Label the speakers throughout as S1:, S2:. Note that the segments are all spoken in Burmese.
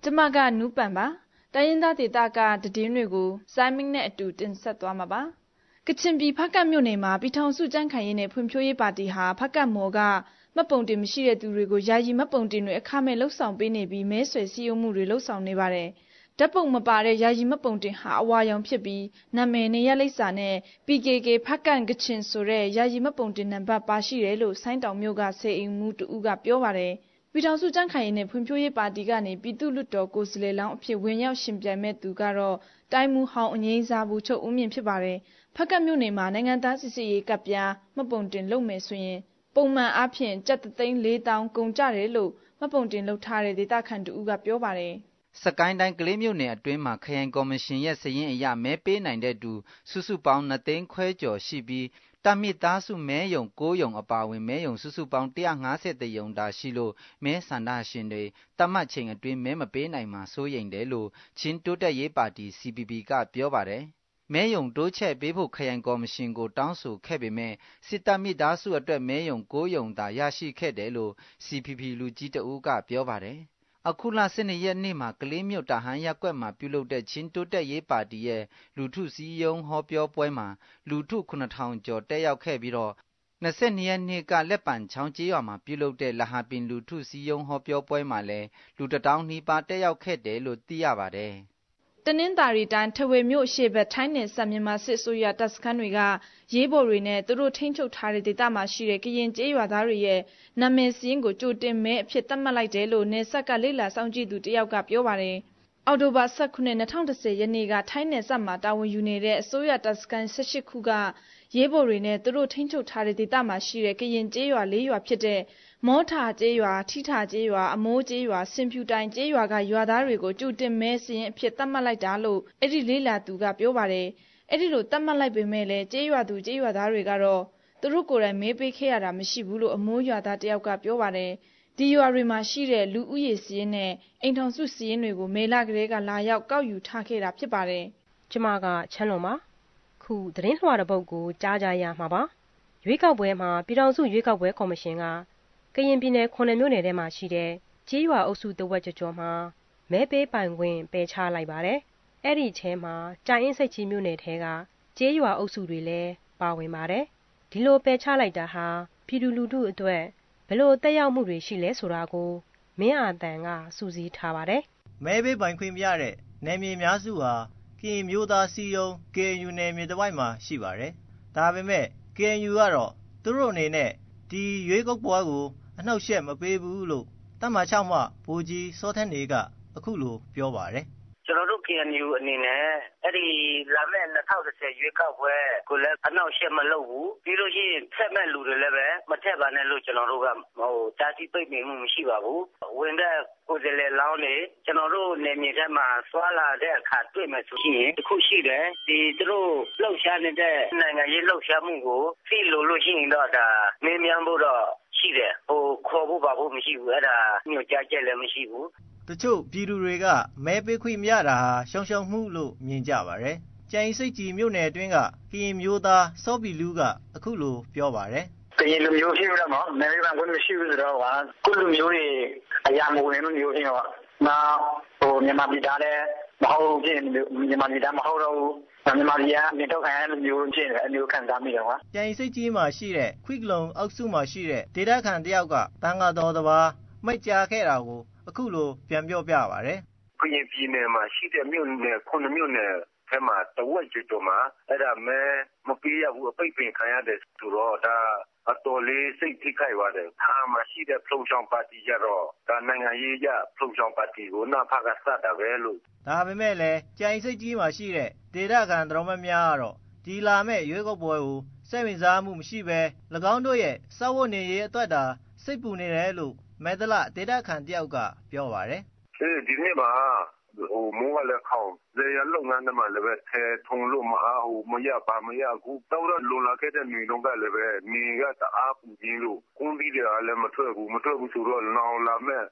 S1: ကျမကနူးပန်ပါတိုင်းရင်းသားဒေသကတည်င်းတွေကိုစိုင်းမင်းနဲ့အတူတင်ဆက်သွားမှာပါကချင်ပြည်ဖကတ်မြို့နယ်မှာပြည်ထောင်စုကြံ့ခိုင်ရေးနဲ့ဖွံ့ဖြိုးရေးပါတီဟာဖကတ်မော်ကမှတ်ပုံတင်မရှိတဲ့သူတွေကိုယာယီမှတ်ပုံတင်တွေအခမဲ့လှုပ်ဆောင်ပေးနေပြီးမဲဆွယ်စည်းရုံးမှုတွေလှုပ်ဆောင်နေပါတယ်ဓာတ်ပုံမပါတဲ့ယာယီမှတ်ပုံတင်ဟာအဝါရောင်ဖြစ်ပြီးနာမည်နေရလိပ်စာနဲ့ PKK ဖကတ်ကချင်ဆိုတဲ့ယာယီမှတ်ပုံတင်နံပါတ်ပါရှိတယ်လို့ဆိုင်းတောင်မြို့ကစေအိမ်မှုတူကပြောပါတယ်ပြည်ထောင်စုကြံ့ခိုင်ရေးနဲ့ဖွံ့ဖြိုးရေးပါတီကနေပြည်သူ့လွှတ်တော်ကိုယ်စားလှယ်လောင်းအဖြစ်ဝင်ရောက်ရှင်ပြိုင်မဲ့သူကတော့တိုင်းမှုဟောင်းအငိမ့်စားဘူးချုပ်ဦးမြင့်ဖြစ်ပါတယ်ဖကတ်မြို့နယ်မှာနိုင်ငံသားစစ်စစ်ရေးကပ်ပြားမှတ်ပုံတင်လုပ်မယ်ဆိုရင်ပုံမှန်အားဖြင့်ကျပ်3,400ကုန်ကြတယ်လို့မှတ်ပုံတင်လုပ်ထားတဲ့ဒေသခံတူကပြောပါတယ်
S2: စကိုင်းတိုင်းကလေးမြို့နယ်အတွင်းမှာခရိုင်ကော်မရှင်ရဲ့စည်ရင်းအရမဲပေးနိုင်တဲ့သူစုစုပေါင်း2သိန်းခွဲကျော်ရှိပြီးတမိသားစုမဲယုံ9ယုံအပါဝင်မဲယုံစုစုပေါင်း150ယုံသာရှိလို့မဲဆန္ဒရှင်တွေတတ်မှတ်ချိန်အတွင်းမဲမပေးနိုင်မှာစိုးရိမ်တယ်လို့ချင်းတိုးတက်ရေးပါတီ CPP ကပြောပါတယ်မဲယုံတိုးချက်ပေးဖို့ခရိုင်ကော်မရှင်ကိုတောင်းဆိုခဲ့ပေမဲ့စစ်တပ်မိသားစုအတွက်မဲယုံ9ယုံသာရရှိခဲ့တယ်လို့ CPP လူကြီးတဦးကပြောပါတယ်အခုလ12ရက်နေ့မှာကလေးမြို့တာဟန်ရပ်ကွက်မှာပြုလုပ်တဲ့ချင်းတိုးတက်ရေးပါတီရဲ့လူထုစည်းရုံးဟောပြောပွဲမှာလူထု9,000ကျော်တက်ရောက်ခဲ့ပြီးတော့22ရက်နေ့ကလက်ပံချောင်းကျေးရွာမှာပြုလုပ်တဲ့လဟာပင်လူထုစည်းရုံးဟောပြောပွဲမှာလည်းလူ1000နီးပါးတက်ရောက်ခဲ့တယ်လို့သိရပါတယ်
S1: တနင်္သာရီတိုင်းထဝယ်မြို့ရှေ့ဘက်ထိုင်းနယ်စပ်မြန်မာစစ်အစိုးရတပ်စခန်းတွေကရေးပေါ်တွေနဲ့သူတို့ထိန်းချုပ်ထားတဲ့ဒေသမှာရှိတဲ့ကရင်ကျေးရွာသားတွေရဲ့နာမည်စည်းရင်းကိုကြိုတင်မဲအဖြစ်သတ်မှတ်လိုက်တယ်လို့နယ်စပ်ကလေ့လာစောင့်ကြည့်သူတယောက်ကပြောပါတယ်။အောက်တိုဘာ19 2010ရက်နေ့ကထိုင်းနယ်စပ်မှာတာဝန်ယူနေတဲ့အစိုးရတပ်စခန်း18ခုကရေးပေါ်တွေနဲ့သူတို့ထိန်းချုပ်ထားတဲ့ဒေသမှာရှိတဲ့ကရင်ကျေးရွာ4ရွာဖြစ်တဲ့မောထာကျေးရွာထိထာကျေးရွာအမိုးကျေးရွာစင်ဖြူတိုင်ကျေးရွာကရွာသားတွေကိုကြိုတင်မဲစရင်အဖြစ်သတ်မှတ်လိုက်တာလို့အဲ့ဒီလေးလာသူကပြောပါတယ်အဲ့ဒီလိုသတ်မှတ်လိုက်ပေမဲ့လည်းကျေးရွာသူကျေးရွာသားတွေကတော့သူတို့ကိုယ်တိုင်မဲပေးခဲ့ရတာမရှိဘူးလို့အမိုးရွာသားတယောက်ကပြောပါတယ်ဒီရွာတွေမှာရှိတဲ့လူဦးရေစည်းရင်းနဲ့အိမ်ထောင်စုစည်းရင်းတွေကိုမေလကလေးကလာရောက်ကောက်ယူထားခဲ့တာဖြစ်ပါတယ်
S3: ကျမကချမ်းလုံးပါခုသတင်းလွှာတစ်ပုဒ်ကိုကြားကြရမှာပါရွေးကောက်ပွဲမှာပြည်ထောင်စုရွေးကောက်ပွဲကော်မရှင်ကကရင်ပြည်နယ်9မြို့နယ်ထဲမှာရှိတဲ့ကြေးရွာအုပ်စုတဝက်ကျော်မှာမဲပေးပိုင်ခွင့်ပယ်ချလိုက်ပါတယ်။အဲ့ဒီထဲမှာကြာအင်းစိတ်ကြီးမြို့နယ်ထဲကကြေးရွာအုပ်စုတွေလည်းပါဝင်ပါတယ်။ဒီလိုပယ်ချလိုက်တာဟာပြည်သူလူထုအတွက်ဘယ်လိုသက်ရောက်မှုတွေရှိလဲဆိုတာကိုမင်းအာတန်ကစူးစီးထားပါတယ်
S4: ။မဲပေးပိုင်ခွင့်ပြတဲ့နယ်မြေများစုဟာကရင်မျိုးသားစီယုံ KNU နယ်မြေတစ်ဝိုက်မှာရှိပါတယ်။ဒါပေမဲ့ KNU ကတော့သူတို့အနေနဲ့ဒီရွေးကောက်ပွဲကိုအနှောက်အယှက်မပေးဘူးလို့တပ်မ6မှဗိုလ်ကြီးစောထက်နေကအခုလိုပြောပါတယ်
S5: ကျွန်တော်တို့ KNU အနေနဲ့အဲ့ဒီလာမယ့်2010ရွေးကောက်ပွဲကိုလည်းအနှောက်အယှက်မလုပ်ဘူးပြီးလို့ရှိရင်ဆက်မဲ့လူတွေလည်းပဲမထက်ပါနဲ့လို့ကျွန်တော်တို့ကတားဆီးပိတ်ပင်မှုမရှိပါဘူးဝင်တဲ့ကိုယ်စားလှယ်လောင်းတွေကျွန်တော်တို့နေမြေထဲမှာဆွာလာတဲ့အခါတွေ့မယ်ဆိုရင်တခုရှိတယ်ဒီသူတို့လှုပ်ရှားနေတဲ့နိုင်ငံရေးလှုပ်ရှားမှုကိုသိလို့ရှိရင်တော့ဒါမင်းမြန်ဖို့တော့ရှိတယ်ခေါ်ဖို့ပါဖို့မရှိဘူးအဲ့ဒါညွှန်ကြားချက်လည်းမရှိဘူး
S4: တချို့ပြည်သူတွေကမဲပေးခွင့်မရတာဟာရှောင်ရှောင်မှုလို့မြင်ကြပါတယ်ကြိုင်စိတ်ကြီးမြို့နယ်အတွင်းကကရင်မျိုးသားစောပီလူးကအခုလိုပြောပါတယ်
S5: ကရင်လူမျိုးဖြစ်တော့နော်မဲပေးခွင့်မရှိဘူးဆိုတော့ကိုလူမျိုးတွေအရာမဝင်လို့မျိုးဖြစ်တော့နောက်မြန်မာပြည်သားလည်းမဟုတ်ဖြစ်မြန်မာပြည်သားမဟုတ်တော့ဘူးမြန်မာပြည်ကနေတော့ခံရတဲ့မျိုးဖြစ်တယ်အမျိုးခံစားမိတယ်ကွာ
S4: ကြိုင်စိတ်ကြီးမှာရှိတဲ့ခွိကလုံအောက်စုမှာရှိတဲ့ဒေတာခန်တယောက်ကတန်ဃာတော်တစ်ပါးမိတ်ကြားခဲ့တာကိုအခုလိုပြန်ပြောပြပါတယ်
S5: ကရင်ပြည်နယ်မှာရှိတဲ့မြို့နယ်9မြို့နယ်ထဲမှာတဝက်ကျော်မှာအဲ့ဒါမဲမပေးရဘူးအပိတ်ပင်ခံရတယ်ဆိုတော့ဒါအတော်လေးစိတ်ထိခိုက်သွားတယ်အားမရှိတဲ့ဖလုံချောင်းပါတီကြတော့ဒါနိုင်ငံရေးကြဖလုံချောင်းပါတီကိုနာဖကစတာပဲလို့
S4: ဒါပေမဲ့လည်းကြိုင်စိတ်ကြီးမှာရှိတဲ့ဒေတာခန်တော်မများကတော့ဒီလာမဲ့ရွေးကောက်ပွဲကိုစိတ်ဝင်စားမှုမရှိဘဲ၎င်းတို့ရဲ့စောက်ဝတ်နေရေးအတွက်သာစိတ်ပူနေတယ်လို့မဲတလဒေတာခန်တယောက်ကပြောပါတယ်
S5: ဒီနေ့မှာမိုးကလည်းခေါင်းဇေယျလုပ်ငန်းတွေမှာလည်းပဲထဲထုံလို့မအားဘူးမရပါမရဘူးတော့လွန်လာခဲ့တဲ့နေတော့ကလည်းပဲနေကတအားပူကြီးလို့ကွန်ပြီးတယ်လည်းမထွက်ဘူးဆိုတော့လောင်လာမဲ့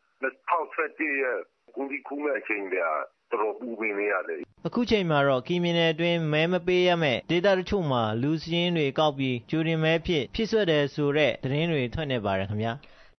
S5: 2017ရဲ့ကွန်ပြီးခုမဲ့အချိန်တည်းတော်ပူပင်နေရတယ်
S4: အခုချိန်မှာတော့ကီမီနယ်အတွင်းမဲမပေးရမဲ့ဒေတာတချို့မှာလူစင်းတွေကောက်ပြီးဂျူရင်မဲဖြစ်ဆွဲတယ်ဆိုတဲ့သတင်းတွေထွက်နေပါတယ်ခင်ဗျာ